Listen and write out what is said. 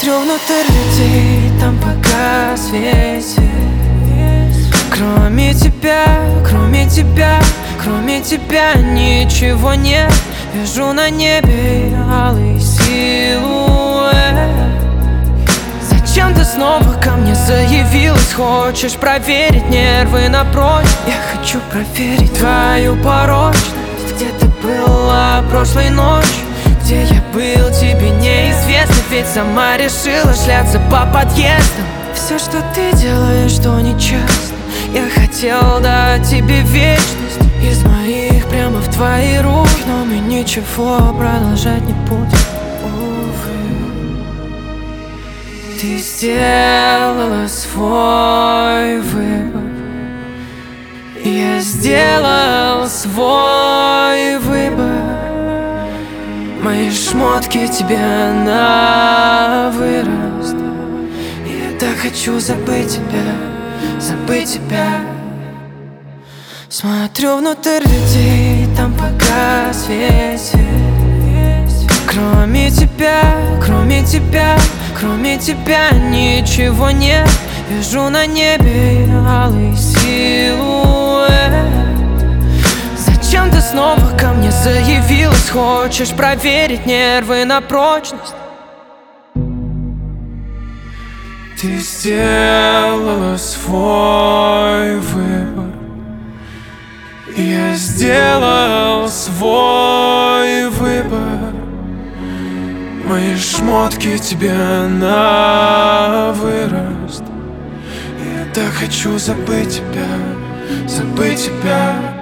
Смотрю внутрь людей, там пока светит. Кроме тебя, кроме тебя, кроме тебя ничего нет. Вижу на небе алый силуэт. Зачем ты снова ко мне заявилась? Хочешь проверить нервы на прочь? Я хочу проверить твою порочность. Где ты была прошлой ночью? Где я был, тебе неизвестно. Ведь сама решила шляться по подъездам. Все, что ты делаешь, то нечестно. Я хотел дать тебе вечность из моих прямо в твои руки, но мы ничего продолжать не будем, увы. Ты сделала свой выбор, я сделал свой выбор. Мои шмотки тебе на вырост. Я так хочу забыть тебя, забыть тебя. Смотрю внутрь людей, там пока светит. Кроме тебя, кроме тебя, кроме тебя ничего нет. Вижу на небе алый силуэт. Зачем ты снова ко мне заявилась? Хочешь проверить нервы на прочность? Ты сделала свой выбор, я сделал свой выбор. Мои шмотки тебе на вырост. Я так хочу забыть тебя, забыть тебя.